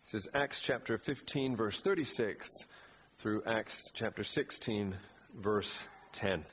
This is Acts chapter 15, verse 36, through Acts chapter 16, verse 10.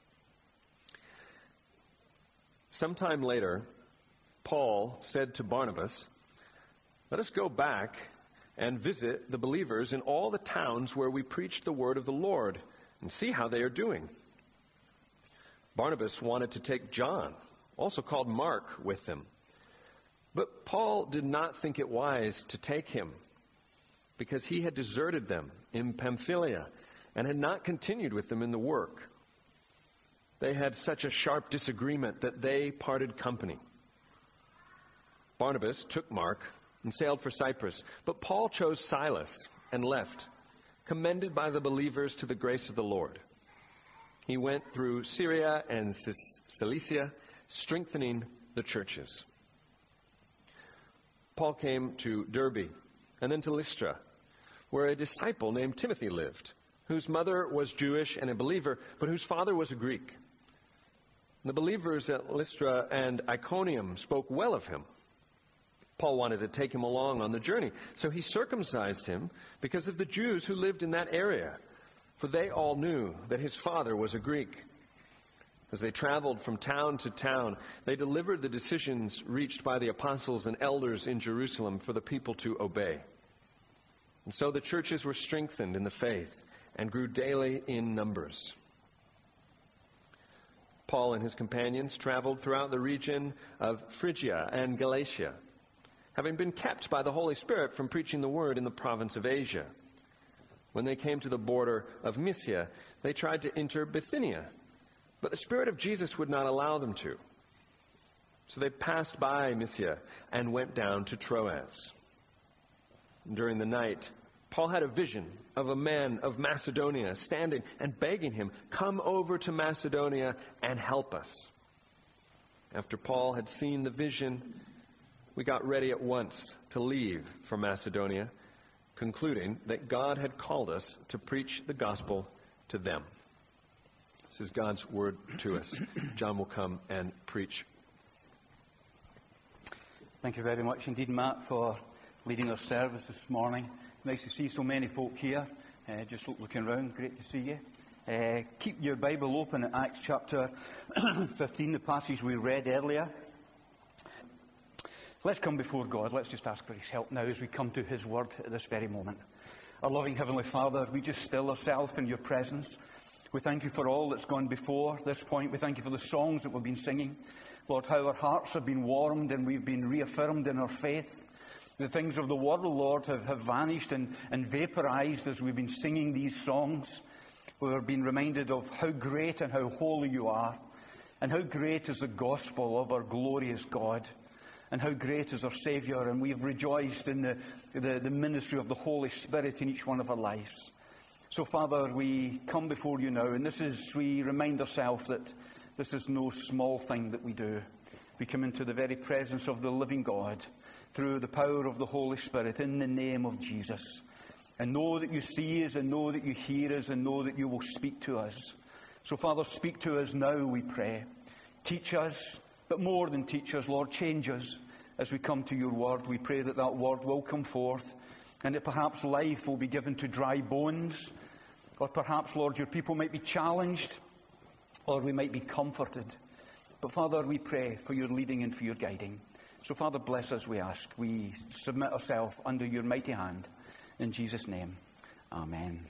Sometime later, Paul said to Barnabas, "Let us go back and visit the believers in all the towns where we preach the word of the Lord and see how they are doing." Barnabas wanted to take John, also called Mark, with them. But Paul did not think it wise to take him, because he had deserted them in Pamphylia and had not continued with them in the work. They had such a sharp disagreement that they parted company. Barnabas took Mark and sailed for Cyprus, but Paul chose Silas and left, commended by the believers to the grace of the Lord. He went through Syria and Cilicia, strengthening the churches. Paul came to Derbe and then to Lystra, where a disciple named Timothy lived, whose mother was Jewish and a believer, but whose father was a Greek. The believers at Lystra and Iconium spoke well of him. Paul wanted to take him along on the journey, so he circumcised him because of the Jews who lived in that area, for they all knew that his father was a Greek. As they traveled from town to town, they delivered the decisions reached by the apostles and elders in Jerusalem for the people to obey. And so the churches were strengthened in the faith and grew daily in numbers. Paul and his companions traveled throughout the region of Phrygia and Galatia, having been kept by the Holy Spirit from preaching the word in the province of Asia. When they came to the border of Mysia, they tried to enter Bithynia, but the Spirit of Jesus would not allow them to. So they passed by Mysia and went down to Troas. During the night, Paul had a vision of a man of Macedonia standing and begging him, "Come over to Macedonia and help us." After Paul had seen the vision, we got ready at once to leave for Macedonia, concluding that God had called us to preach the gospel to them. This is God's word to us. John will come and preach. Thank you very much indeed, Matt, for leading our service this morning. Nice to see so many folk here. Just looking around, great to see you. Keep your Bible open at Acts chapter 15, the passage we read earlier. Let's come before God. Let's just ask for His help now as we come to His word at this very moment. Our loving Heavenly Father, we just still ourselves in your presence. We thank you for all that's gone before this point. We thank you for the songs that we've been singing. Lord, how our hearts have been warmed and we've been reaffirmed in our faith. The things of the world, Lord, have vanished and vaporized as we've been singing these songs. We've been reminded of how great and how holy you are, and how great is the gospel of our glorious God, and how great is our Saviour. And we've rejoiced in the ministry of the Holy Spirit in each one of our lives. So, Father, we come before you now, and we remind ourselves that this is no small thing that we do. We come into the very presence of the living God through the power of the Holy Spirit in the name of Jesus. And know that you see us, and know that you hear us, and know that you will speak to us. So, Father, speak to us now, we pray. Teach us, but more than teach us, Lord, change us as we come to your word. We pray that that word will come forth, and that perhaps life will be given to dry bones. Or perhaps, Lord, your people might be challenged, or we might be comforted. But, Father, we pray for your leading and for your guiding. So, Father, bless us, we ask. We submit ourselves under your mighty hand. In Jesus' name, amen.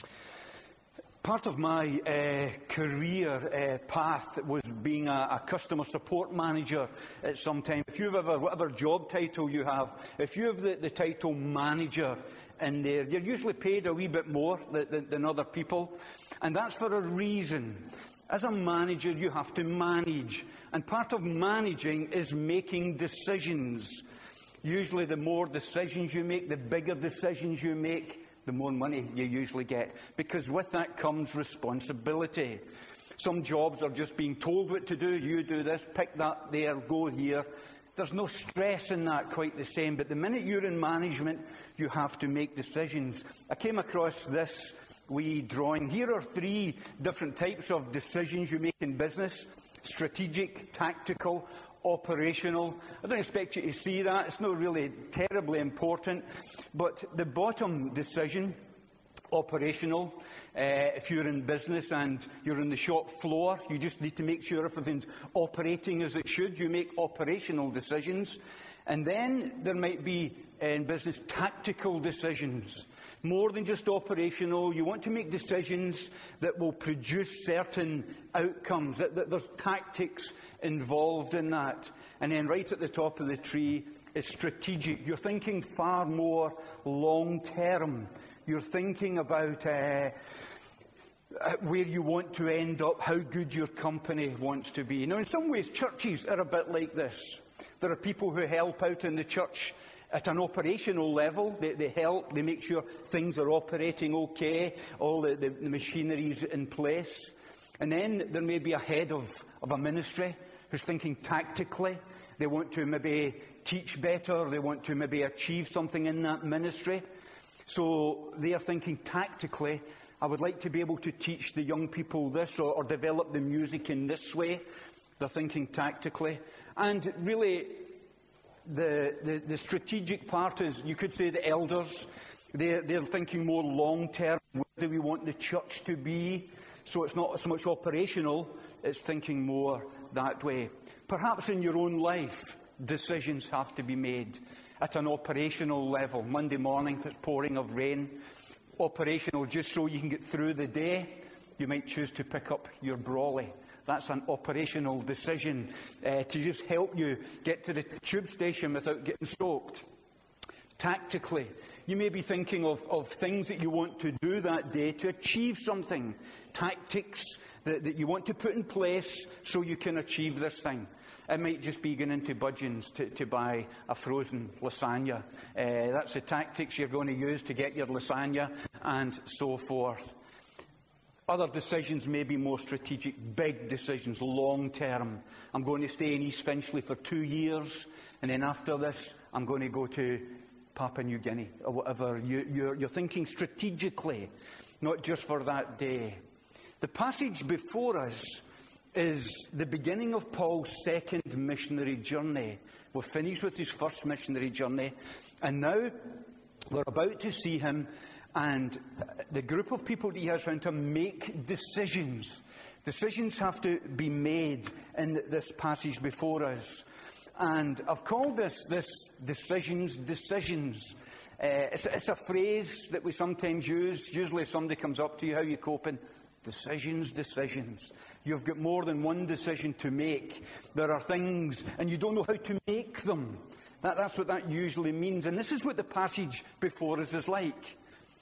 Part of my career path was being a customer support manager at some time. If you've ever, whatever job title you have, if you have the title manager in there, you're usually paid a wee bit more than other people. And that's for a reason. As a manager, you have to manage. And part of managing is making decisions. Usually the more decisions you make, the bigger decisions you make, the more money you usually get. Because with that comes responsibility. Some jobs are just being told what to do. You do this, pick that there, go here. There's no stress in that quite the same. But the minute you're in management, you have to make decisions. I came across this wee drawing. Here are 3 different types of decisions you make in business: strategic, tactical, operational. I don't expect you to see that. It's not really terribly important. But the bottom decision, operational, if you're in business and you're on the shop floor, you just need to make sure everything's operating as it should. You make operational decisions. And then there might be, in business, tactical decisions. More than just operational. You want to make decisions that will produce certain outcomes, that there's tactics involved in that. And then right at the top of the tree is strategic. You're thinking far more long-term. You're thinking about where you want to end up, how good your company wants to be. Now, in some ways, churches are a bit like this. There are people who help out in the church at an operational level. They help, they make sure things are operating okay, all the machinery's in place. And then there may be a head of a ministry who's thinking tactically. They want to maybe teach better, they want to maybe achieve something in that ministry. So they are thinking tactically, I would like to be able to teach the young people this or develop the music in this way. They're thinking tactically. And really, the strategic part is, you could say, the elders. They're thinking more long-term. Where do we want the church to be? So it's not so much operational, it's thinking more that way. Perhaps in your own life, decisions have to be made at an operational level. Monday morning, if it's pouring of rain, operational just so you can get through the day, you might choose to pick up your brolly. That's an operational decision to just help you get to the tube station without getting soaked. Tactically, you may be thinking of things that you want to do that day to achieve something. Tactics that you want to put in place so you can achieve this thing. It might just be going into Budgeons to buy a frozen lasagna. That's the tactics you're going to use to get your lasagna and so forth. Other decisions may be more strategic, big decisions, long-term. I'm going to stay in East Finchley for 2 years, and then after this, I'm going to go to Papua New Guinea, or whatever. You're thinking strategically, not just for that day. The passage before us is the beginning of Paul's second missionary journey. We're finished with his first missionary journey, and now we're about to see him and the group of people that he has around to make decisions. Decisions have to be made in this passage before us. And I've called this decisions. It's a phrase that we sometimes use. Usually somebody comes up to you, how are you coping? Decisions. You've got more than one decision to make. There are things, and you don't know how to make them. That's what that usually means. And this is what the passage before us is like.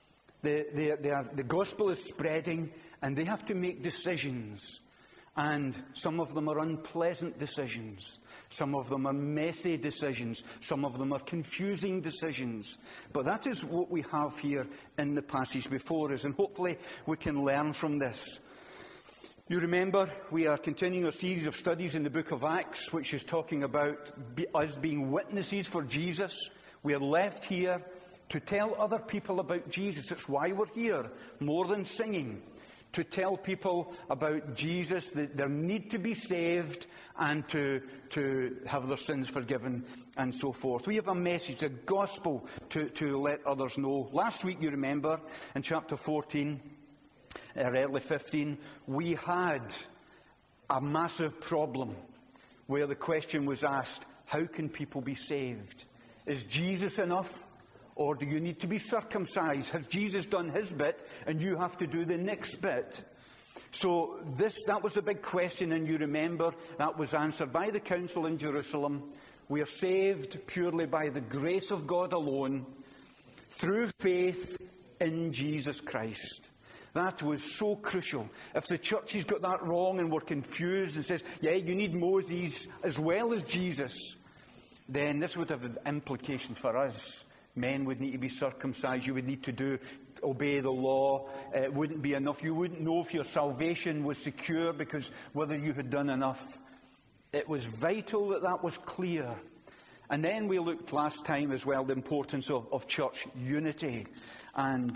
The gospel is spreading, and they have to make decisions. And some of them are unpleasant decisions. Some of them are messy decisions. Some of them are confusing decisions. But that is what we have here in the passage before us. And hopefully we can learn from this. You remember, we are continuing a series of studies in the book of Acts, which is talking about us being witnesses for Jesus. We are left here to tell other people about Jesus. It's why we're here, more than singing. To tell people about Jesus, that they need to be saved and to have their sins forgiven and so forth. We have a message, a gospel to let others know. Last week, you remember, in chapter 14, or early 15, we had a massive problem where the question was asked, how can people be saved? Is Jesus enough? Or do you need to be circumcised? Has Jesus done his bit and you have to do the next bit? So that was a big question, and you remember that was answered by the council in Jerusalem. We are saved purely by the grace of God alone, through faith in Jesus Christ. That was so crucial. If the church has got that wrong and we're confused and says, yeah, you need Moses as well as Jesus, then this would have implications for us. Men would need to be circumcised. You would need to obey the law. It wouldn't be enough. You wouldn't know if your salvation was secure because whether you had done enough. It was vital that was clear. And then we looked last time as well the importance of church unity and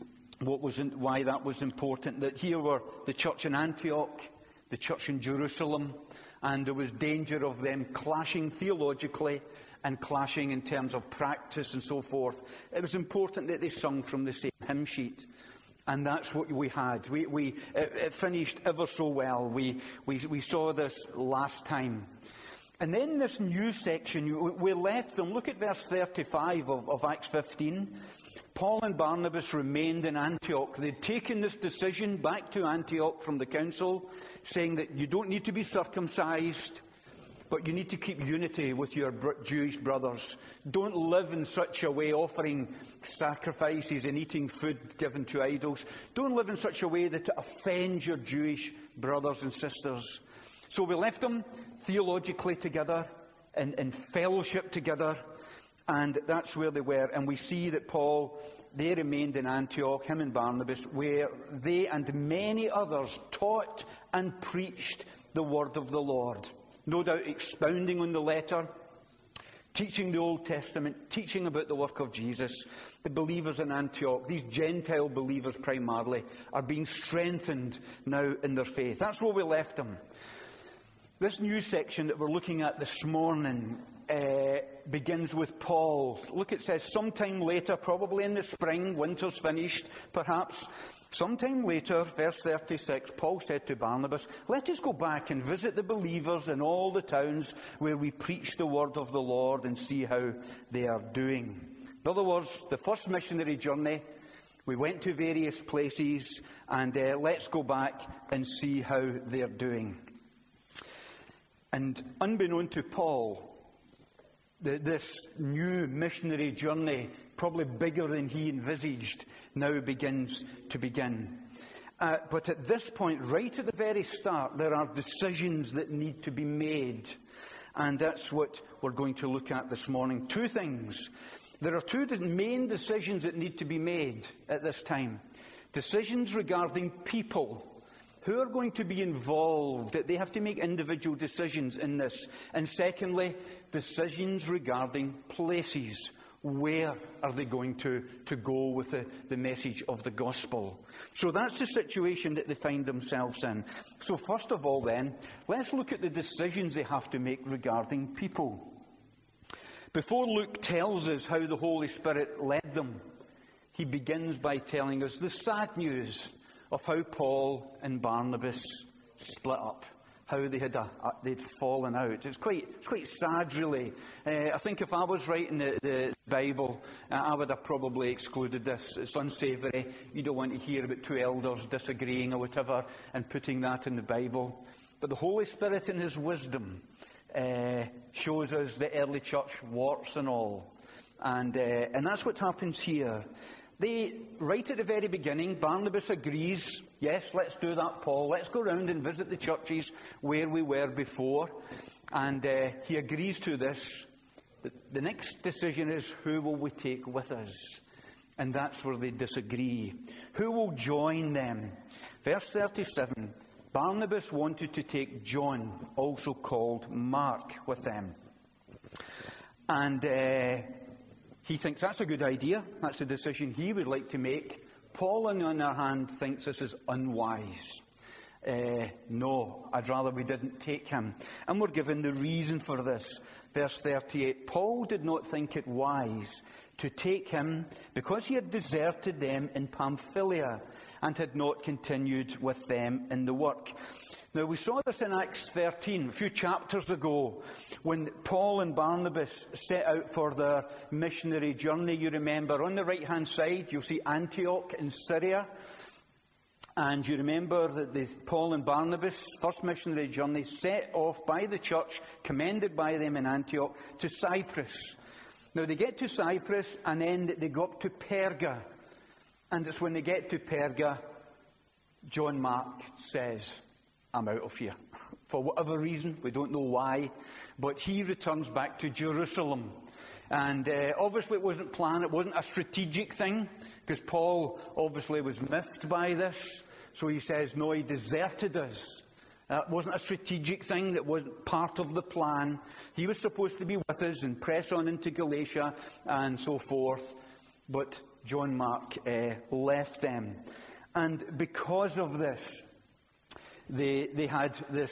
why that was important. That here were the church in Antioch, the church in Jerusalem, and there was danger of them clashing theologically and clashing in terms of practice and so forth. It was important that they sung from the same hymn sheet. And that's what we had. It finished ever so well. We saw this last time. And then this new section, we left them. Look at verse 35 of Acts 15. Paul and Barnabas remained in Antioch. They'd taken this decision back to Antioch from the council, saying that you don't need to be circumcised, but you need to keep unity with your Jewish brothers. Don't live in such a way, offering sacrifices and eating food given to idols. Don't live in such a way that it offends your Jewish brothers and sisters. So we left them theologically together, in fellowship together, and that's where they were. And we see that Paul, they remained in Antioch, him and Barnabas, where they and many others taught and preached the word of the Lord. No doubt expounding on the letter, teaching the Old Testament, teaching about the work of Jesus. The believers in Antioch, these Gentile believers primarily, are being strengthened now in their faith. That's where we left them. This new section that we're looking at this morning begins with Paul. Look, it says, sometime later, probably in the spring, winter's finished, perhaps. Sometime later, verse 36, Paul said to Barnabas, let us go back and visit the believers in all the towns where we preach the word of the Lord and see how they are doing. In other words, the first missionary journey, we went to various places, and let's go back and see how they're doing. And unbeknown to Paul, this new missionary journey, probably bigger than he envisaged, now begins. But at this point, right at the very start, there are decisions that need to be made. And that's what we're going to look at this morning. Two things. There are two main decisions that need to be made at this time. Decisions regarding people. Who are going to be involved? They have to make individual decisions in this. And secondly, decisions regarding places. Where are they going to go with the message of the gospel? So that's the situation that they find themselves in. So first of all then, let's look at the decisions they have to make regarding people. Before Luke tells us how the Holy Spirit led them, he begins by telling us the sad news of how Paul and Barnabas split up, how they'd fallen out. It's quite sad, really. I think if I was writing the Bible, I would have probably excluded this. It's unsavoury. You don't want to hear about two elders disagreeing or whatever and putting that in the Bible. But the Holy Spirit in His wisdom shows us the early church, warts and all. And that's what happens here. Right at the very beginning, Barnabas agrees, yes, let's do that, Paul. Let's go round and visit the churches where we were before. And he agrees to this. The next decision is, who will we take with us? And that's where they disagree. Who will join them? Verse 37, Barnabas wanted to take John, also called Mark, with them. And he thinks that's a good idea. That's a decision he would like to make. Paul, on the other hand, thinks this is unwise. No, I'd rather we didn't take him. And we're given the reason for this. Verse 38, Paul did not think it wise to take him because he had deserted them in Pamphylia and had not continued with them in the work. Now, we saw this in Acts 13, a few chapters ago, when Paul and Barnabas set out for their missionary journey. You remember, on the right-hand side, you'll see Antioch in Syria. And you remember that Paul and Barnabas' first missionary journey set off by the church, commended by them in Antioch, to Cyprus. Now, they get to Cyprus, and then they go up to Perga. And it's when they get to Perga, John Mark says, I'm out of here. For whatever reason, we don't know why, but he returns back to Jerusalem. And obviously it wasn't planned, it wasn't a strategic thing, because Paul obviously was miffed by this. So he says, no, he deserted us. That wasn't a strategic thing, that wasn't part of the plan. He was supposed to be with us and press on into Galatia and so forth. But John Mark left them. And because of this, they had this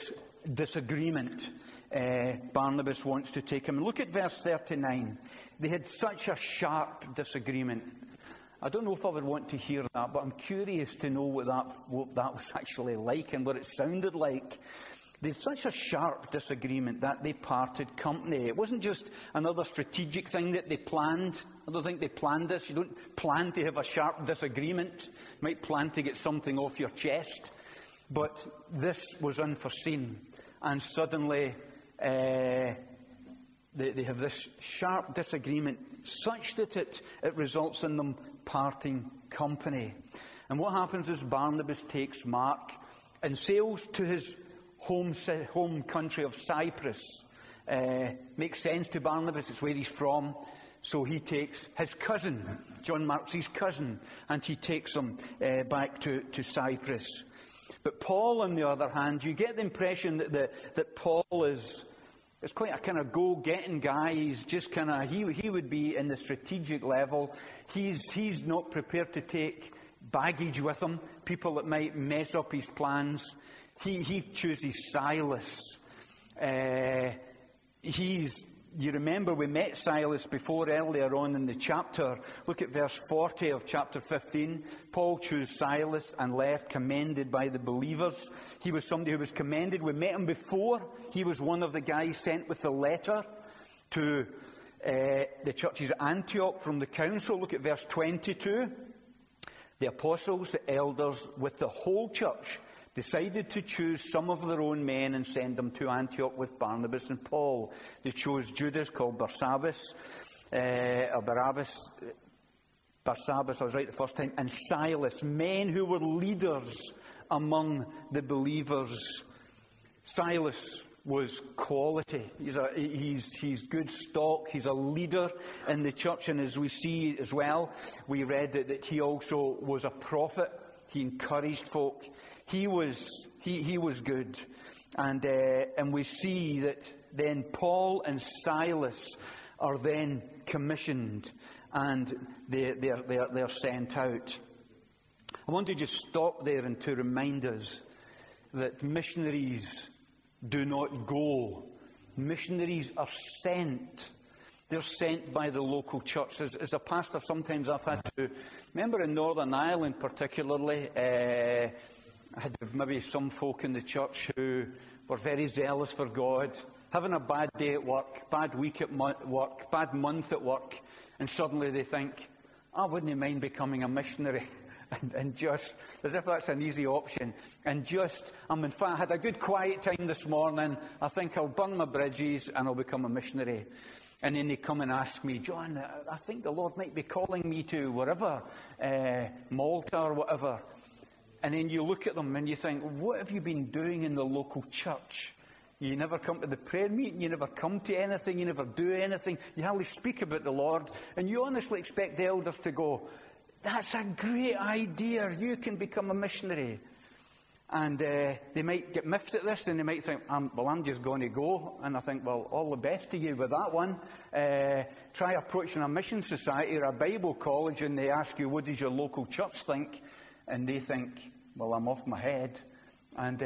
disagreement, Barnabas wants to take him. Look at verse 39. They had such a sharp disagreement. I don't know if I would want to hear that, but I'm curious to know what that was actually like and what it sounded like. They had such a sharp disagreement that they parted company. It wasn't just another strategic thing that they planned. I don't think they planned this. You don't plan to have a sharp disagreement. You might plan to get something off your chest. But this was unforeseen. And suddenly they have this sharp disagreement such that it results in them parting company. And what happens is Barnabas takes Mark and sails to his home country of Cyprus. Makes sense to Barnabas, it's where he's from. So he takes his cousin, John Mark's his cousin, and he takes him back to Cyprus. But Paul, on the other hand, you get the impression that Paul is quite a kind of go-getting guy. He's just kind of, he would be in the strategic level. He's not prepared to take baggage with him, people that might mess up his plans. He chooses Silas. You remember we met Silas before earlier on in the chapter. Look at verse 40 of chapter 15. Paul chose Silas and left, commended by the believers. He was somebody who was commended. We met him before. He was one of the guys sent with the letter to the churches at Antioch from the council. Look at verse 22. The apostles, the elders, with the whole church, decided to choose some of their own men and send them to Antioch with Barnabas and Paul. They chose Judas, called Barsabbas, I was right the first time, and Silas, men who were leaders among the believers. Silas was quality. He's good stock. He's a leader in the church, and as we see as well, we read that he also was a prophet. He encouraged folk. He was good, and we see that then Paul and Silas are then commissioned, and they're sent out. I want to just stop there and to remind us that missionaries do not go. Missionaries are sent. They're sent by the local church. As a pastor, sometimes I've had to, remember in Northern Ireland particularly, I had maybe some folk in the church who were very zealous for God, having a bad day at work, bad week at work, bad month at work, and suddenly they think, I wouldn't mind becoming a missionary. And just, as if that's an easy option. And just, in fact, I had a good quiet time this morning. I think I'll burn my bridges and I'll become a missionary. And then they come and ask me, John, I think the Lord might be calling me to wherever, Malta or whatever. And then you look at them and you think, what have you been doing in the local church? You never come to the prayer meeting, you never come to anything, you never do anything, you hardly speak about the Lord, and you honestly expect the elders to go, that's a great idea, you can become a missionary. And they might get miffed at this, and they might think, I'm just going to go. And I think, well, all the best to you with that one. Try approaching a mission society or a Bible college, and they ask you, what does your local church think? And they think, well, I'm off my head. And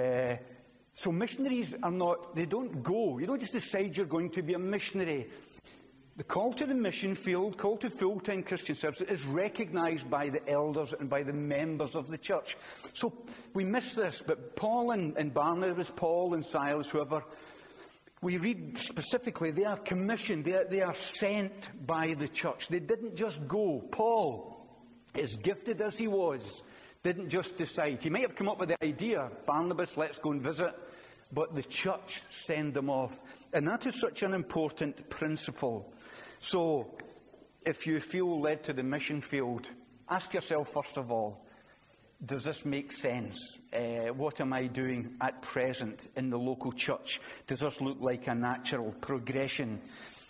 so missionaries they don't go. You don't just decide you're going to be a missionary. The call to the mission field, call to full-time Christian service, is recognised by the elders and by the members of the church. So we miss this, but Paul and Barnabas, Paul and Silas, whoever, we read specifically, they are commissioned, they are sent by the church. They didn't just go. Paul, as gifted as he was, didn't just decide. He might have come up with the idea, Barnabas, let's go and visit, but the church send them off. And that is such an important principle. So, if you feel led to the mission field, ask yourself first of all, does this make sense? What am I doing at present in the local church? Does this look like a natural progression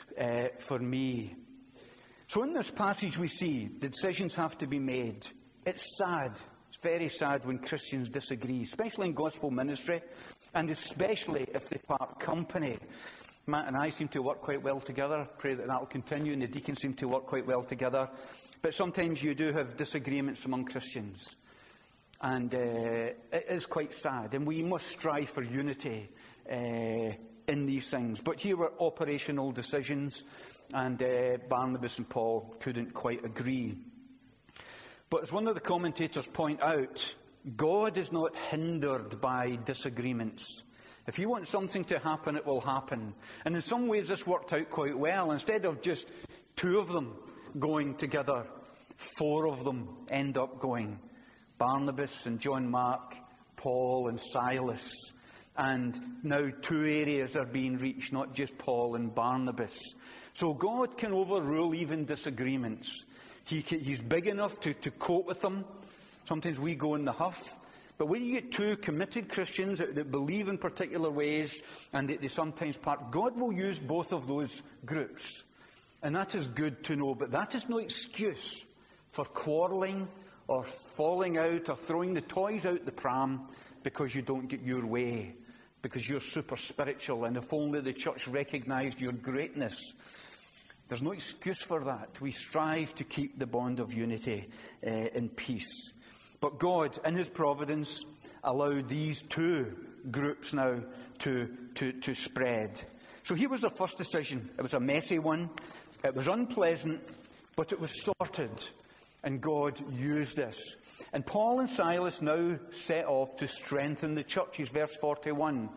for me? So in this passage we see the decisions have to be made. It's sad. It's very sad when Christians disagree, especially in gospel ministry, and especially if they part company. Matt and I seem to work quite well together. Pray that will continue, and the deacons seem to work quite well together. But sometimes you do have disagreements among Christians. And it is quite sad. And we must strive for unity in these things. But here were operational decisions, and Barnabas and Paul couldn't quite agree. But as one of the commentators point out, God is not hindered by disagreements. If you want something to happen, it will happen. And in some ways this worked out quite well. Instead of just 2 of them going together, 4 of them end up going. Barnabas and John Mark, Paul and Silas. And now 2 areas are being reached, not just Paul and Barnabas. So God can overrule even disagreements. He's big enough to cope with them. Sometimes we go in the huff. But when you get 2 committed Christians that believe in particular ways, and they sometimes part, God will use both of those groups. And that is good to know. But that is no excuse for quarrelling or falling out or throwing the toys out the pram because you don't get your way, because you're super spiritual, and if only the church recognised your greatness. There's no excuse for that. We strive to keep the bond of unity in peace. But God, in His providence, allowed these 2 groups now to spread. So here was the first decision. It was a messy one. It was unpleasant, but it was sorted. And God used this. And Paul and Silas now set off to strengthen the churches. Verse 41.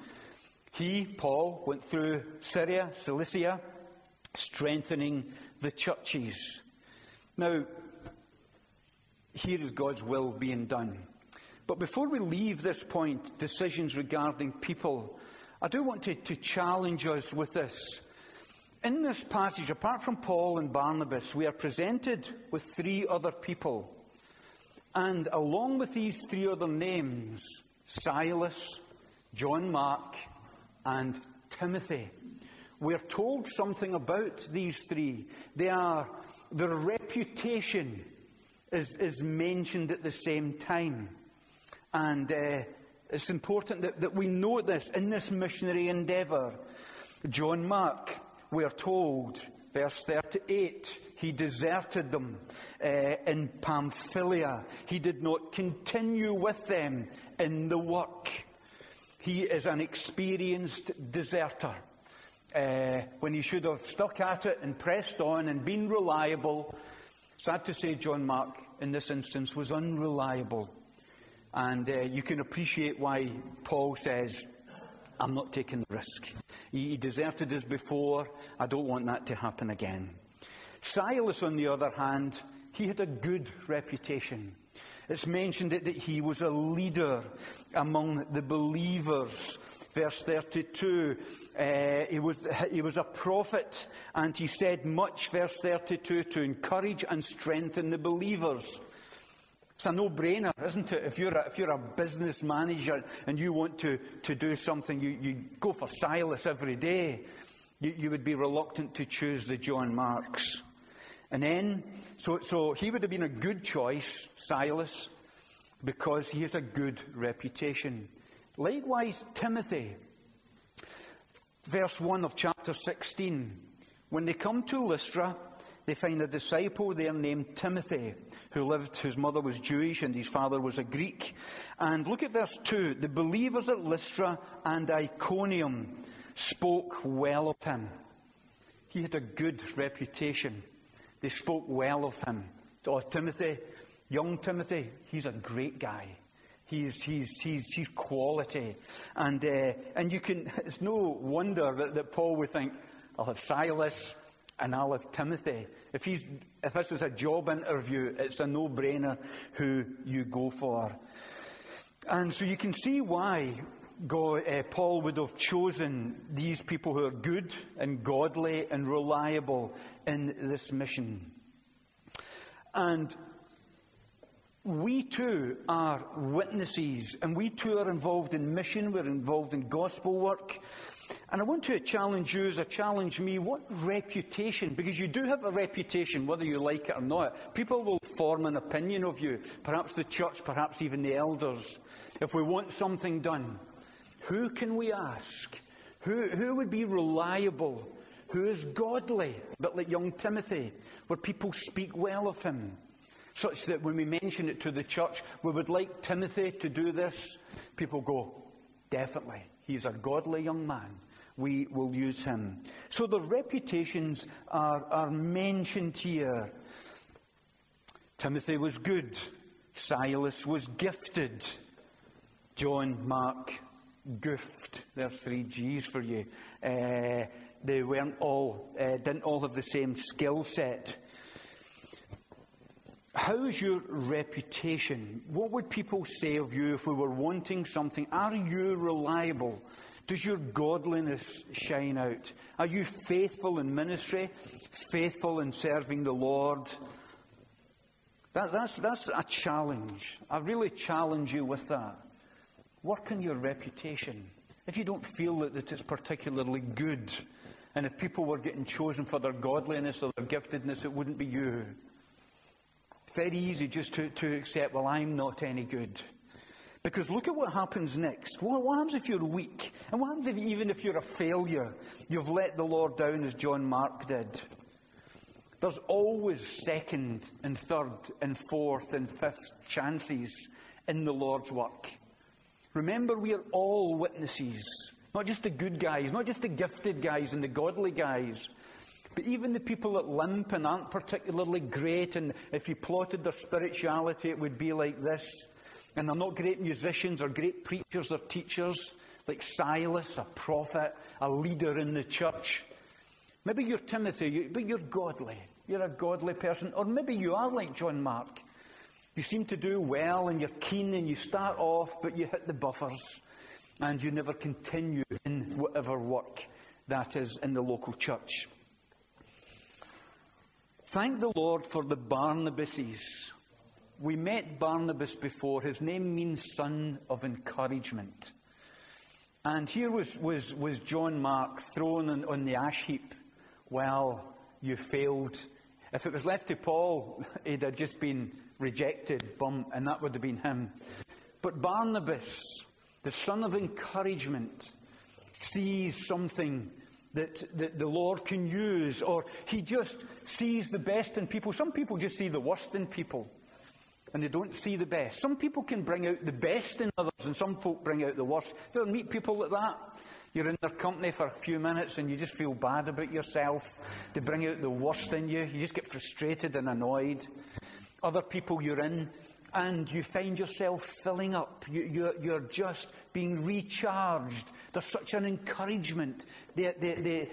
Paul, went through Syria, Cilicia, strengthening the churches. Now, here is God's will being done. But before we leave this point, decisions regarding people, I do want to challenge us with this. In this passage, apart from Paul and Barnabas, we are presented with 3 other people. And along with these 3 other names, Silas, John Mark, and Timothy, we're told something about these 3. Their reputation is mentioned at the same time. And it's important that we know this in this missionary endeavour. John Mark, we are told, verse 38, he deserted them in Pamphylia. He did not continue with them in the work. He is an experienced deserter. When he should have stuck at it and pressed on and been reliable. Sad to say, John Mark, in this instance, was unreliable. And you can appreciate why Paul says, I'm not taking the risk. He deserted us before. I don't want that to happen again. Silas, on the other hand, he had a good reputation. It's mentioned that he was a leader among the believers. Verse 32, he was a prophet, and he said much, verse 32, to encourage and strengthen the believers. It's a no-brainer, isn't it? If you're a business manager and you want to do something, you go for Silas every day. You would be reluctant to choose the John Marks. And then, so he would have been a good choice, Silas, because he has a good reputation. Likewise, Timothy, verse 1 of chapter 16. When they come to Lystra, they find a disciple there named Timothy, whose mother was Jewish and his father was a Greek. And look at verse 2. The believers at Lystra and Iconium spoke well of him. He had a good reputation. They spoke well of him. So Timothy, young Timothy, he's a great guy. He's quality. And you can, it's no wonder that Paul would think, I'll have Silas and I'll have Timothy. If this is a job interview, it's a no-brainer who you go for. And so you can see why Paul would have chosen these people who are good and godly and reliable in this mission. And we too are witnesses, and we too are involved in mission, we're involved in gospel work. And I want to challenge you as I challenge me, what reputation, because you do have a reputation, whether you like it or not. People will form an opinion of you, perhaps the church, perhaps even the elders. If we want something done, who can we ask? Who would be reliable? Who is godly? A bit like young Timothy, where people speak well of him. Such that when we mention it to the church, we would like Timothy to do this. People go, definitely. He's a godly young man. We will use him. So the reputations are mentioned here. Timothy was good. Silas was gifted. John Mark, goofed. There's 3 G's for you. They weren't all, didn't all have the same skill set. How's your reputation? What would people say of you if we were wanting something? Are you reliable? Does your godliness shine out? Are you faithful in ministry? Faithful in serving the Lord? That's a challenge. I really challenge you with that. Work on your reputation. If you don't feel that it's particularly good, and if people were getting chosen for their godliness or their giftedness, it wouldn't be you. It's very easy just to accept, well, I'm not any good. Because look at what happens next. What happens if you're weak? And what happens even if you're a failure? You've let the Lord down as John Mark did. There's always second and third and fourth and fifth chances in the Lord's work. Remember, we are all witnesses. Not just the good guys, not just the gifted guys and the godly guys, but even the people that limp and aren't particularly great, and if you plotted their spirituality, it would be like this. And they're not great musicians or great preachers or teachers, like Silas, a prophet, a leader in the church. Maybe you're Timothy, but you're godly. You're a godly person. Or maybe you are like John Mark. You seem to do well and you're keen and you start off, but you hit the buffers and you never continue in whatever work that is in the local church. Thank the Lord for the Barnabases. We met Barnabas before. His name means son of encouragement. And here was John Mark thrown on the ash heap. Well, you failed. If it was left to Paul, he'd have just been rejected, and that would have been him. But Barnabas, the son of encouragement, sees something that the Lord can use, or he just sees the best in people. Some people just see the worst in people, and they don't see the best. Some people can bring out the best in others, and some folk bring out the worst. You ever meet people like that? You're in their company for a few minutes and you just feel bad about yourself. They bring out the worst in you. You just get frustrated and annoyed. Other people you're in, and you find yourself filling up. You're just being recharged. There's such an encouragement. They're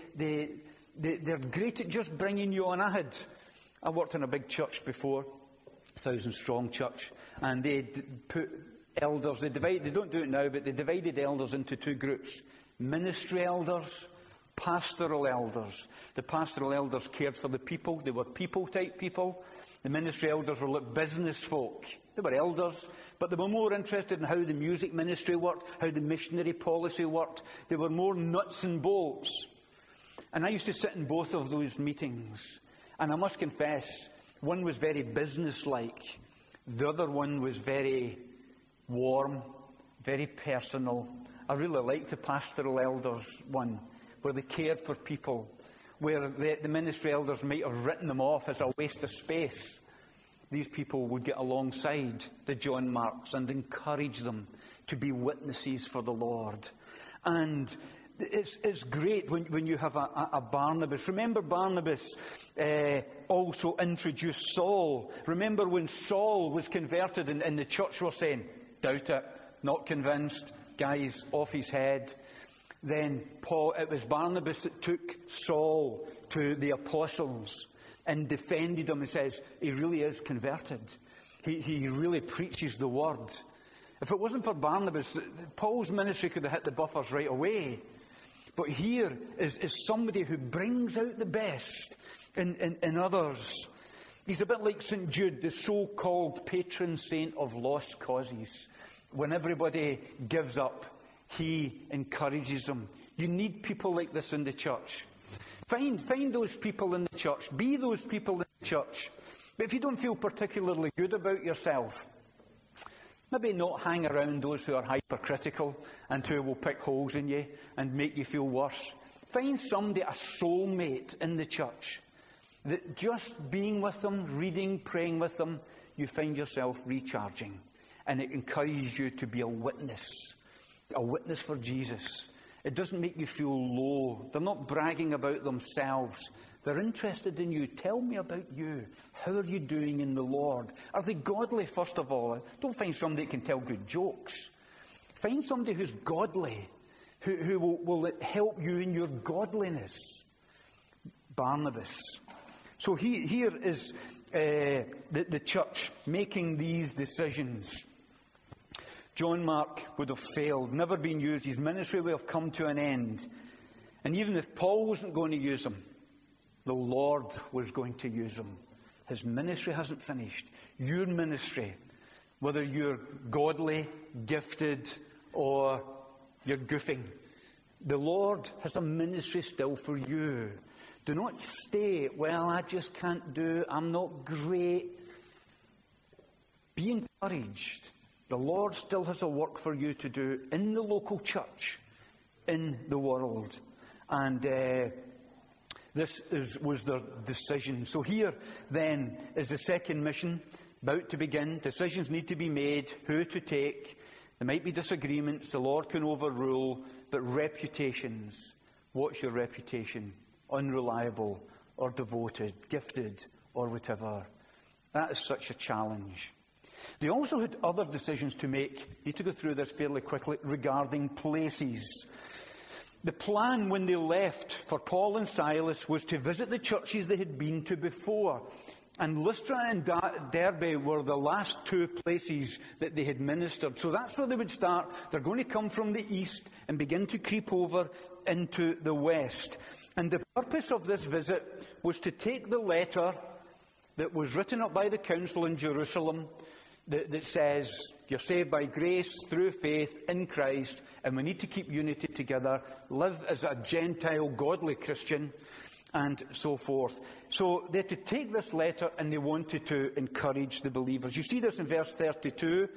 great at just bringing you on ahead. I worked in a big church before, 1,000-strong church, and they put elders. They don't do it now, but they divided elders into 2 groups: ministry elders, pastoral elders. The pastoral elders cared for the people. They were people-type people. The ministry elders were like business folk. They were elders, but they were more interested in how the music ministry worked, how the missionary policy worked. They were more nuts and bolts. And I used to sit in both of those meetings. And I must confess, one was very business-like. The other one was very warm, very personal. I really liked the pastoral elders one, where they cared for people, where the ministry elders might have written them off as a waste of space. These people would get alongside the John Marks and encourage them to be witnesses for the Lord. And it's great when you have a Barnabas. Remember, Barnabas also introduced Saul. Remember when Saul was converted and the church were saying, doubt it, not convinced, guys, off his head. Then it was Barnabas that took Saul to the apostles and defended him and says, he really is converted. He really preaches the word. If it wasn't for Barnabas, Paul's ministry could have hit the buffers right away. But here is somebody who brings out the best in others. He's a bit like St. Jude, the so-called patron saint of lost causes. When everybody gives up, he encourages them. You need people like this in the church. Find those people in the church. Be those people in the church. But if you don't feel particularly good about yourself, maybe not hang around those who are hypercritical and who will pick holes in you and make you feel worse. Find somebody, a soulmate in the church, that just being with them, reading, praying with them, you find yourself recharging. And it encourages you to be a witness a witness for Jesus. It doesn't make you feel low. They're not bragging about themselves. They're interested in you. Tell me about you. How are you doing in the Lord? Are they godly, first of all? Don't find somebody that can tell good jokes. Find somebody who's godly, who will help you in your godliness. Barnabas. So here is the church making these decisions. John Mark would have failed, never been used. His ministry would have come to an end. And even if Paul wasn't going to use him, the Lord was going to use him. His ministry hasn't finished. Your ministry, whether you're godly, gifted, or you're goofing, the Lord has a ministry still for you. Do not stay, well, I just can't do, I'm not great. Be encouraged. The Lord still has a work for you to do in the local church, in the world. And this was their decision. So here then is the second mission about to begin. Decisions need to be made, who to take. There might be disagreements, the Lord can overrule, but reputations. What's your reputation? Unreliable or devoted, gifted or whatever. That is such a challenge. They also had other decisions to make. I need to go through this fairly quickly regarding places. The plan when they left for Paul and Silas was to visit the churches they had been to before. And Lystra and Derbe were the last two places that they had ministered. So that's where they would start. They're going to come from the east and begin to creep over into the west. And the purpose of this visit was to take the letter that was written up by the council in Jerusalem that says, you're saved by grace through faith in Christ, and we need to keep unity together, live as a Gentile, godly Christian, and so forth. So they had to take this letter and they wanted to encourage the believers. You see this in verse 32,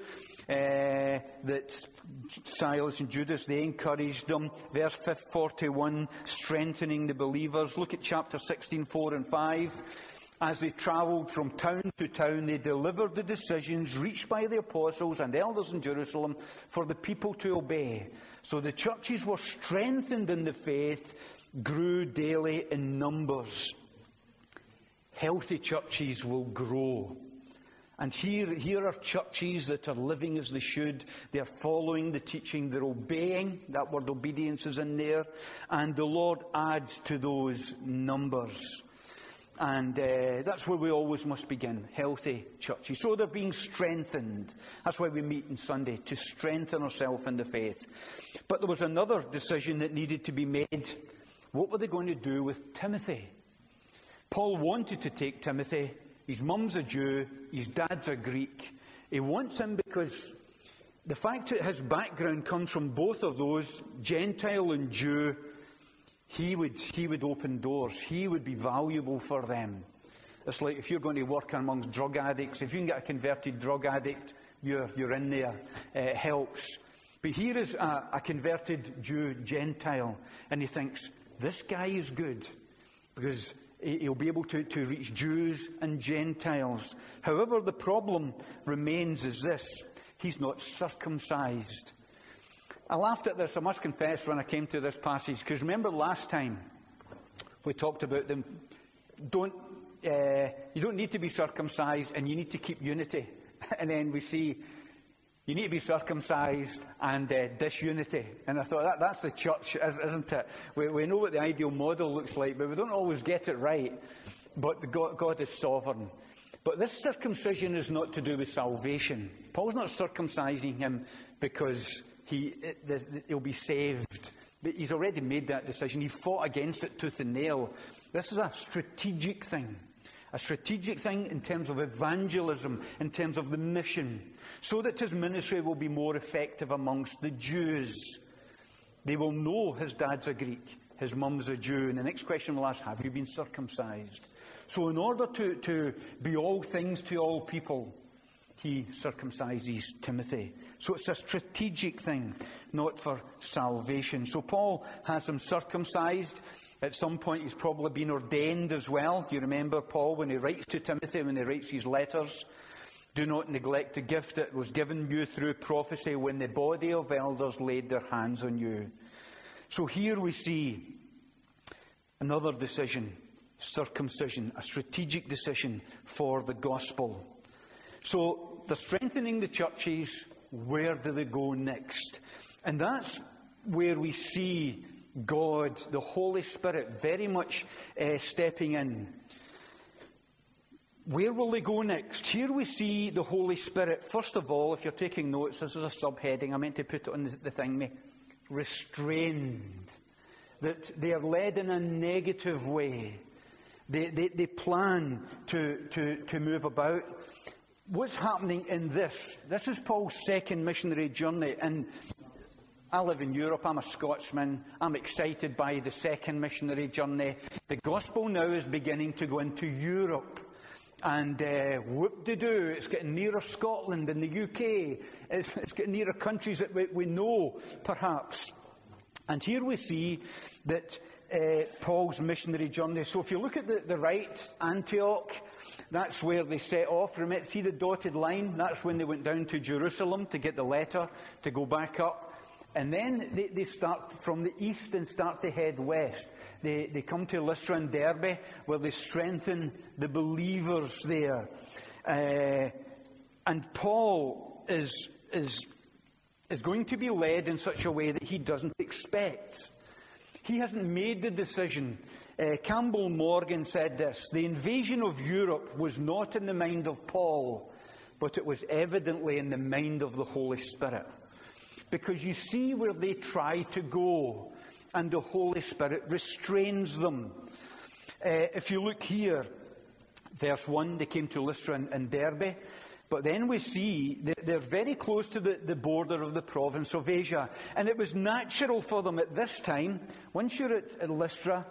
that Silas and Judas, they encouraged them. Verse 41, strengthening the believers. Look at chapter 16, 4 and 5. As they travelled from town to town, they delivered the decisions reached by the apostles and elders in Jerusalem for the people to obey. So the churches were strengthened in the faith, grew daily in numbers. Healthy churches will grow. And here are churches that are living as they should. They're following the teaching. They're obeying. That word obedience is in there. And the Lord adds to those numbers. And that's where we always must begin. Healthy churches. So they're being strengthened. That's why we meet on Sunday, to strengthen ourselves in the faith. But there was another decision that needed to be made. What were they going to do with Timothy? Paul wanted to take Timothy. His mum's a Jew. His dad's a Greek. He wants him because the fact that his background comes from both of those, Gentile and Jew, he would open doors. He would be valuable for them. It's like if you're going to work amongst drug addicts, if you can get a converted drug addict, you're in there. It helps. But here is a converted Jew, Gentile, and he thinks, this guy is good because he'll be able to reach Jews and Gentiles. However, the problem remains is this. He's not circumcised. I laughed at this, I must confess, when I came to this passage, because remember last time we talked about them. You don't need to be circumcised and you need to keep unity. And then we see you need to be circumcised and disunity. And I thought, that's the church, isn't it? We know what the ideal model looks like, but we don't always get it right. But God is sovereign. But this circumcision is not to do with salvation. Paul's not circumcising him because he'll be saved. But he's already made that decision. He fought against it tooth and nail. This is a strategic thing. A strategic thing in terms of evangelism, in terms of the mission, so that his ministry will be more effective amongst the Jews. They will know his dad's a Greek, his mum's a Jew, and the next question will ask, have you been circumcised? So in order to be all things to all people, he circumcises Timothy. So it's a strategic thing, not for salvation. So Paul has him circumcised. At some point he's probably been ordained as well. Do you remember Paul when he writes to Timothy, when he writes his letters? Do not neglect the gift that was given you through prophecy when the body of elders laid their hands on you. So here we see another decision, circumcision, a strategic decision for the gospel. So they're strengthening the churches. Where do they go next? And that's where we see God, the Holy Spirit, very much stepping in. Where will they go next? Here we see the Holy Spirit. First of all, if you're taking notes, this is a subheading. I meant to put it on the thing. Restrained. That they are led in a negative way. They plan to move about. What's happening in this? This is Paul's second missionary journey. And I live in Europe. I'm a Scotsman. I'm excited by the second missionary journey. The gospel now is beginning to go into Europe. And whoop-de-doo, it's getting nearer Scotland and the UK. It's getting nearer countries that we know, perhaps. And here we see that Paul's missionary journey. So if you look at the right, Antioch, that's where they set off. Remember, see the dotted line? That's when they went down to Jerusalem to get the letter, to go back up. And then they start from the east and start to head west. They come to Lystra and Derbe, where they strengthen the believers there. And Paul is going to be led in such a way that he doesn't expect. He hasn't made the decision. Campbell Morgan said this: the invasion of Europe was not in the mind of Paul, but it was evidently in the mind of the Holy Spirit. Because you see where they try to go, and the Holy Spirit restrains them. If you look here, verse 1, they came to Lystra and Derbe. But then we see that they're very close to the border of the province of Asia. And it was natural for them at this time, once you're at Lystra,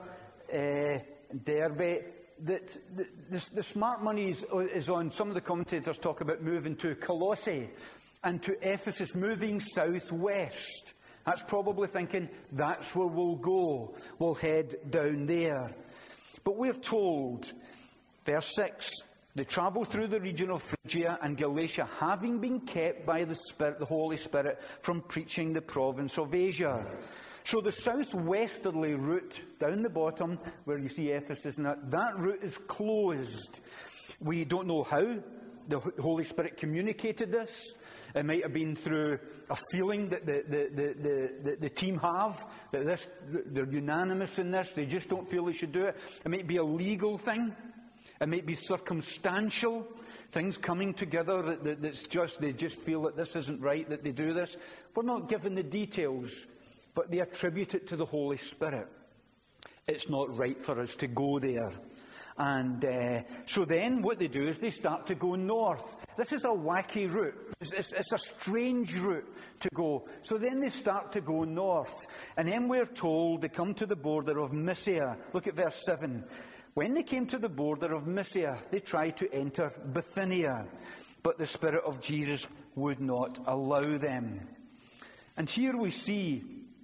Derbe, that the smart money is on. Some of the commentators talk about moving to Colossae and to Ephesus, moving southwest. That's probably thinking, that's where we'll go. We'll head down there. But we're told, verse 6, they travel through the region of Phrygia and Galatia, having been kept by the Holy Spirit from preaching the province of Asia. So the southwesterly route, down the bottom, where you see Ephesus, and that route is closed. We don't know how the Holy Spirit communicated this. It might have been through a feeling that the team have, that they're unanimous in this, they just don't feel they should do it. It might be a legal thing. It might be circumstantial, things coming together that's they just feel that this isn't right, that they do this. We're not given the details, but they attribute it to the Holy Spirit. It's not right for us to go there. And so then what they do is they start to go north. This is a wacky route. It's a strange route to go. So then they start to go north. And then we're told they come to the border of Mysia. Look at verse 7. When they came to the border of Mysia, they tried to enter Bithynia, but the Spirit of Jesus would not allow them. And here we see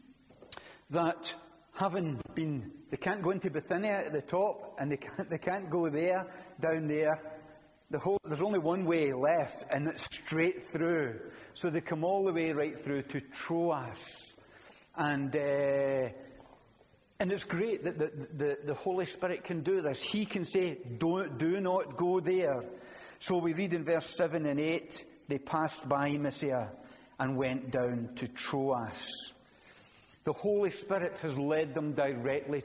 that they can't go into Bithynia at the top, and they can't go there, down there. There's only one way left, and it's straight through. So they come all the way right through to Troas. And it's great that the Holy Spirit can do this. He can say, do not go there. So we read in verse 7 and 8, they passed by Mysia and went down to Troas. The Holy Spirit has led them directly,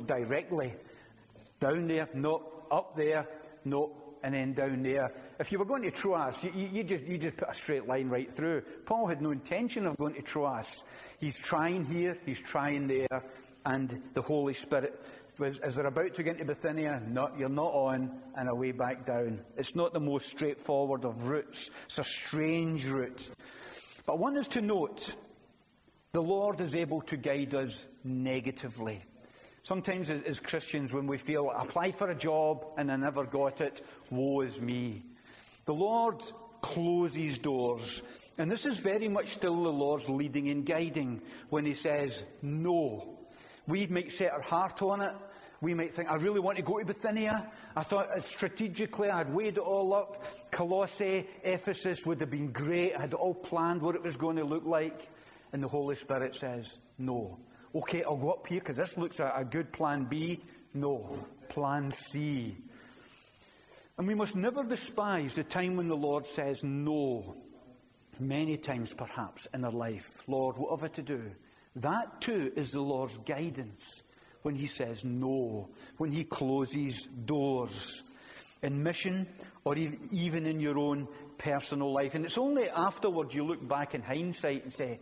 down there, not up there, no, and then down there. If you were going to Troas, you just put a straight line right through. Paul had no intention of going to Troas. He's trying here, he's trying there, and the Holy Spirit, as they're about to get into Bithynia, you're not on, and away back down. It's not the most straightforward of routes. It's a strange route. But I want us to note, the Lord is able to guide us negatively. Sometimes as Christians, when we feel, I applied for a job and I never got it, woe is me. The Lord closes doors. And this is very much still the Lord's leading and guiding when He says no. We might set our heart on it. We might think, I really want to go to Bithynia. I thought strategically I'd weighed it all up. Colossae, Ephesus would have been great. I had it all planned what it was going to look like. And the Holy Spirit says, no. Okay, I'll go up here because this looks like a good plan B. No, plan C. And we must never despise the time when the Lord says no. Many times perhaps in our life, Lord, whatever to do. That too is the Lord's guidance when He says no, when He closes doors. In mission or even in your own personal life. And it's only afterwards you look back in hindsight and say,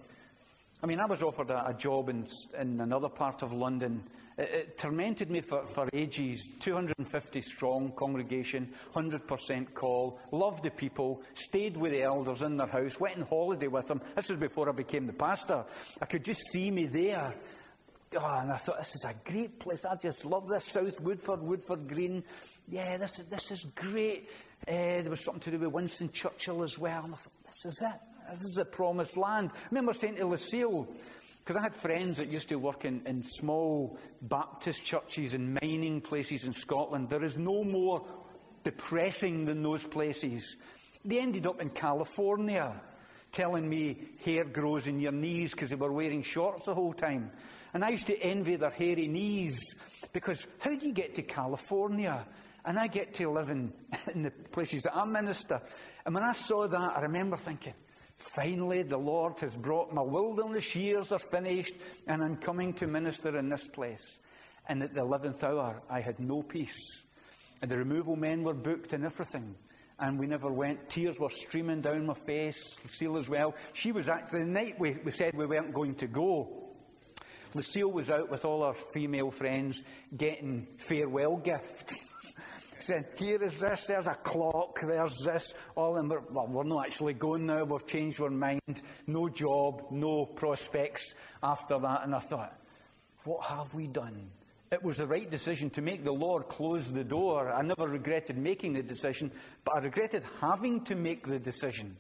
I mean, I was offered a job in another part of London. It tormented me for ages. 250 strong congregation, 100% call, loved the people, stayed with the elders in their house, went on holiday with them. This was before I became the pastor. I could just see me there. Oh, and I thought, this is a great place. I just love this. South Woodford Green. Yeah, this is great. There was something to do with Winston Churchill as well. And I thought, this is it. This is the promised land. I remember saying to Lucille, because I had friends that used to work in small Baptist churches and mining places in Scotland. There is no more depressing than those places. They ended up in California, telling me hair grows in your knees because they were wearing shorts the whole time. And I used to envy their hairy knees, because how do you get to California? And I get to live in the places that I minister. And when I saw that, I remember thinking, finally the Lord has brought my wilderness years are finished, and I'm coming to minister in this place. And at the 11th hour, I had no peace. And the removal men were booked and everything. And we never went. Tears were streaming down my face. Lucille as well. She was actually, the night we said we weren't going to go, Lucille was out with all her female friends getting farewell gifts. Said, here is this, there's a clock, there's this, all in, we're not actually going now, we've changed our mind, no job, no prospects after that. And I thought, what have we done? It was the right decision to make the Lord close the door. I never regretted making the decision, but I regretted having to make the decision.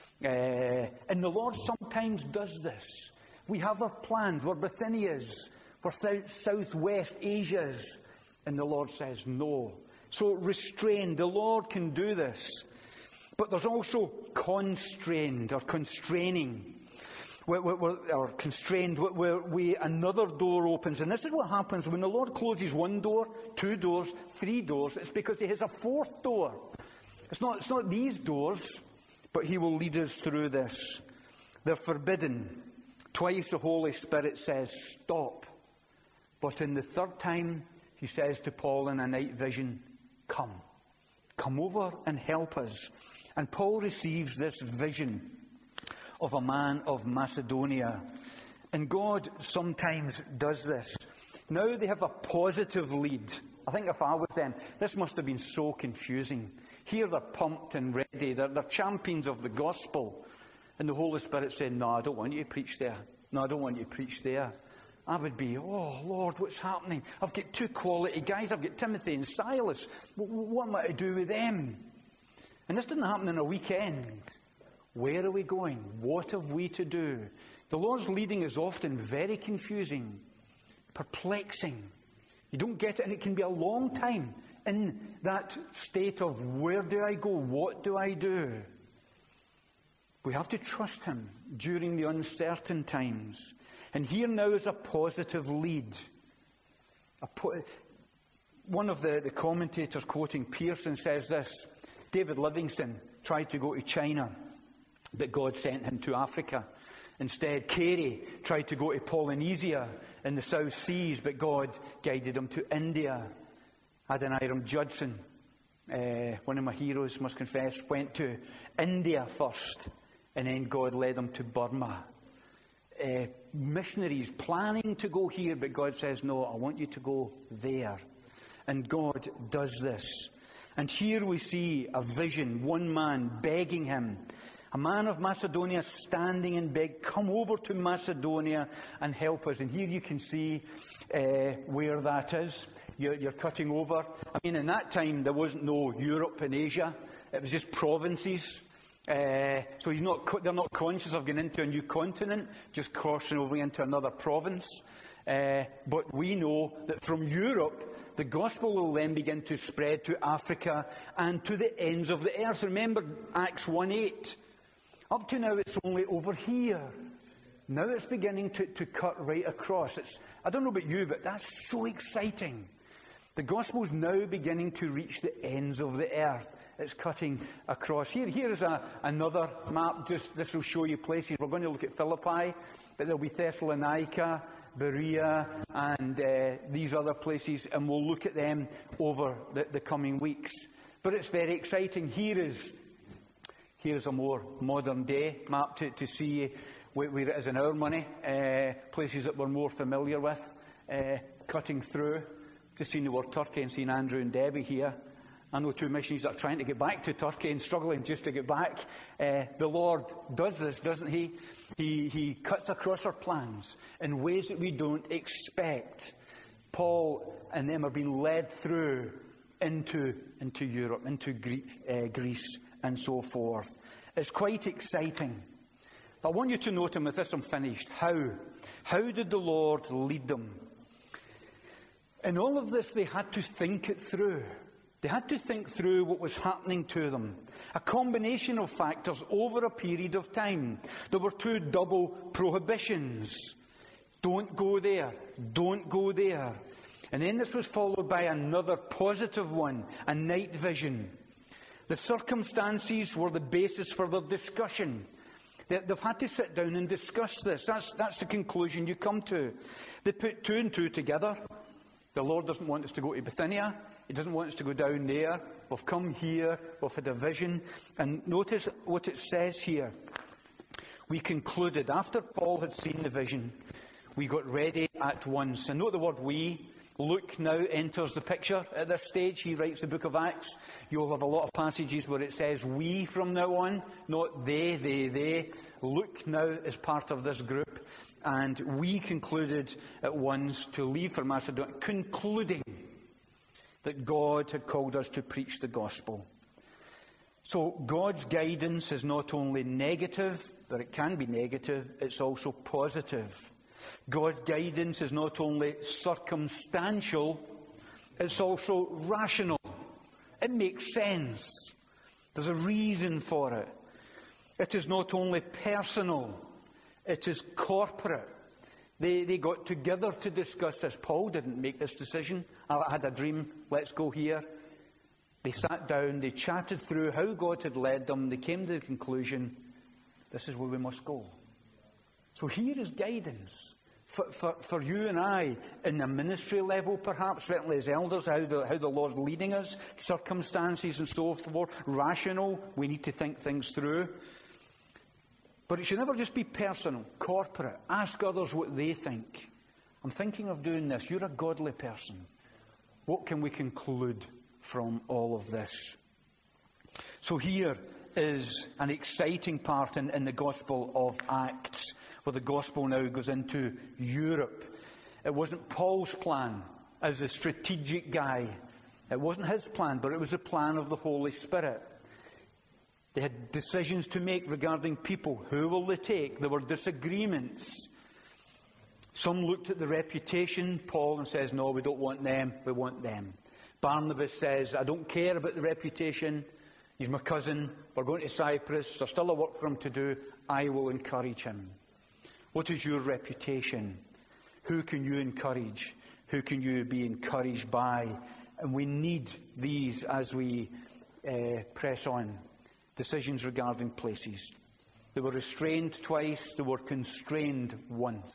And the Lord sometimes does this. We have our plans, we're Bithynias, we're Southwest Asias, and the Lord says no. So restrained, the Lord can do this. But there's also constrained or constraining. Or constrained, where another door opens. And this is what happens when the Lord closes one door, 2 doors, 3 doors. It's because He has a 4th door. It's not these doors, but He will lead us through this. They're forbidden. Twice the Holy Spirit says, stop. But in the 3rd time, He says to Paul in a night vision, come over and help us. And Paul receives this vision of a man of Macedonia. And God sometimes does this. Now they have a positive lead. I think if I was them, this must have been so confusing. Here they're pumped and ready. They're champions of the gospel. And the Holy Spirit said, no, I don't want you to preach there. No, I don't want you to preach there. I would be, oh, Lord, what's happening? I've got 2 quality guys. I've got Timothy and Silas. What am I to do with them? And this didn't happen in a weekend. Where are we going? What have we to do? The Lord's leading is often very confusing, perplexing. You don't get it, and it can be a long time in that state of where do I go? What do I do? We have to trust Him during the uncertain times. And here now is a positive lead. One of the commentators quoting Pearson says this: David Livingstone tried to go to China, but God sent him to Africa. Instead, Carey tried to go to Polynesia in the South Seas, but God guided him to India. Adoniram Judson, one of my heroes, must confess, went to India first, and then God led him to Burma. Missionaries planning to go here, but God says, no, I want you to go there. And God does this. And here we see a vision, one man begging Him. A man of Macedonia standing and beg, come over to Macedonia and help us. And here you can see where that is. You're cutting over. I mean, in that time, there wasn't no Europe and Asia. It was just provinces. So they're not conscious of going into a new continent, just crossing over into another province. But we know that from Europe, the gospel will then begin to spread to Africa and to the ends of the earth. Remember Acts 1:8. Up to now, it's only over here. Now it's beginning to cut right across. I don't know about you, but that's so exciting. The gospel is now beginning to reach the ends of the earth. It's cutting across. Here is another map. This will show you places. We're going to look at Philippi, but there'll be Thessalonica, Berea, and these other places, and we'll look at them over the coming weeks. But it's very exciting. Here's a more modern day map to see where it is in our money, places that we're more familiar with, cutting through. Just seen the word Turkey and seen Andrew and Debbie here. I know two missionaries that are trying to get back to Turkey and struggling just to get back. The Lord does this, doesn't He? He cuts across our plans in ways that we don't expect. Paul and them are being led through into Europe, into Greece, and so forth. It's quite exciting. I want you to note, and with this I'm finished, how did the Lord lead them? In all of this, they had to think it through. They had to think through what was happening to them. A combination of factors over a period of time. There were two double prohibitions. Don't go there. Don't go there. And then this was followed by another positive one, a night vision. The circumstances were the basis for their discussion. They've had to sit down and discuss this. That's the conclusion you come to. They put two and two together. The Lord doesn't want us to go to Bithynia. He doesn't want us to go down there. We've come here. We've had a vision. And notice what it says here. We concluded, after Paul had seen the vision, we got ready at once. And note the word we. Luke now enters the picture at this stage. He writes the book of Acts. You'll have a lot of passages where it says we from now on, not they. Luke now is part of this group. And we concluded at once to leave for Macedonia, concluding that God had called us to preach the gospel. So God's guidance is not only negative, but it can be negative, it's also positive. God's guidance is not only circumstantial, it's also rational. It makes sense. There's a reason for it. It is not only personal, it is corporate. They got together to discuss this. Paul didn't make this decision. I had a dream, let's go here. They sat down, they chatted through how God had led them. They came to the conclusion, this is where we must go. So here is guidance for you and I in the ministry level, perhaps, certainly as elders, how the Lord's leading us, circumstances and so forth, rational. We need to think things through. But it should never just be personal, corporate. Ask others what they think. I'm thinking of doing this. You're a godly person. What can we conclude from all of this? So here is an exciting part in the Gospel of Acts, where the Gospel now goes into Europe. It wasn't Paul's plan as a strategic guy. It wasn't his plan, but it was the plan of the Holy Spirit. They had decisions to make regarding people. Who will they take? There were disagreements. Some looked at the reputation, Paul, and says, no, we don't want them, we want them. Barnabas says, I don't care about the reputation. He's my cousin. We're going to Cyprus. There's still a work for him to do. I will encourage him. What is your reputation? Who can you encourage? Who can you be encouraged by? And we need these as we press on. Decisions regarding places. They were restrained twice. They were constrained once.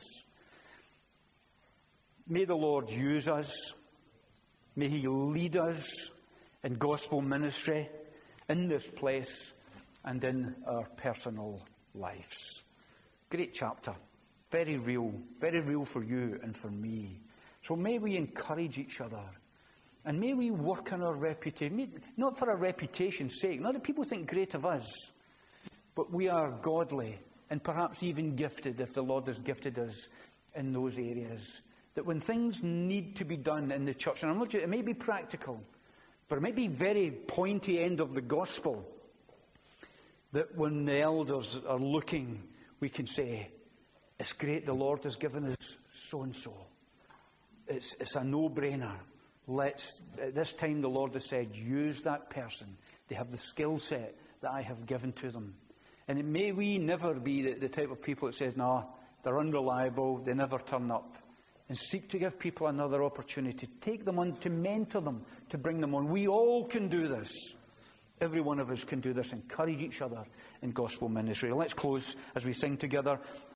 May the Lord use us. May He lead us in gospel ministry in this place and in our personal lives. Great chapter. Very real for you and for me. So may we encourage each other. And may we work on our reputation, not for our reputation's sake, not that people think great of us, but we are godly and perhaps even gifted, if the Lord has gifted us in those areas. That when things need to be done in the church, and I'm not, it may be practical, but it may be very pointy end of the gospel, that when the elders are looking, we can say, it's great the Lord has given us so-and-so. it's a no-brainer. At this time the Lord has said, use that person. They have the skill set that I have given to them. And may we never be the type of people that says, no, they're unreliable, they never turn up. And seek to give people another opportunity, take them on, to mentor them, to bring them on. We all can do this. Every one of us can do this. Encourage each other in gospel ministry. Let's close as we sing together.